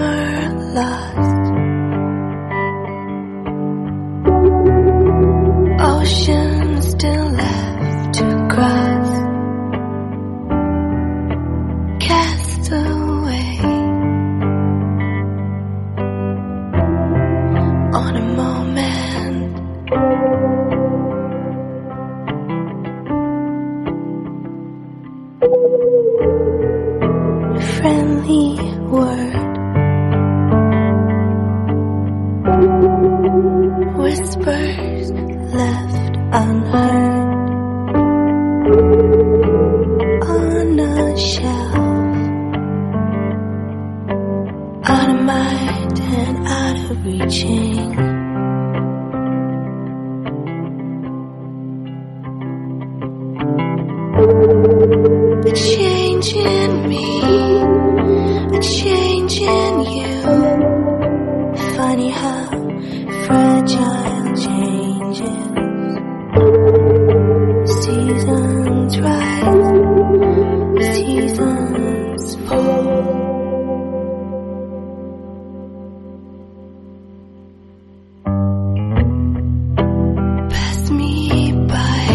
summer lost, ocean still left to cross, cast away on a moment. Friendly word, whispers left unheard on a shelf, out of mind and out of reaching. A change in me, a change in you. Funny how fragile changes. Seasons rise, seasons fall. Pass me by.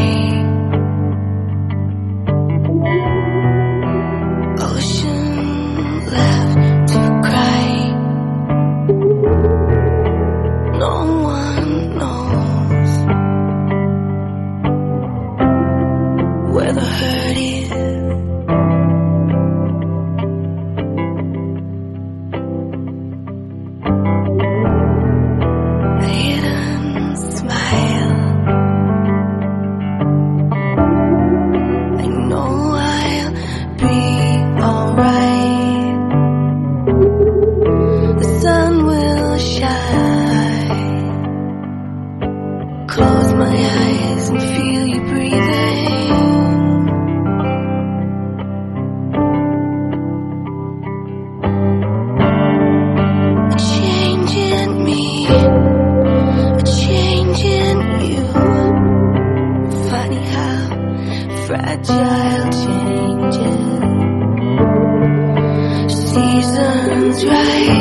Ocean left to cry. No one knows where the hurt is. A hidden smile. I know I'll be alright. The sun will shine. Close my eyes and feel you breathing. A change in me, a change in you. Funny how fragile changes. Seasons rise.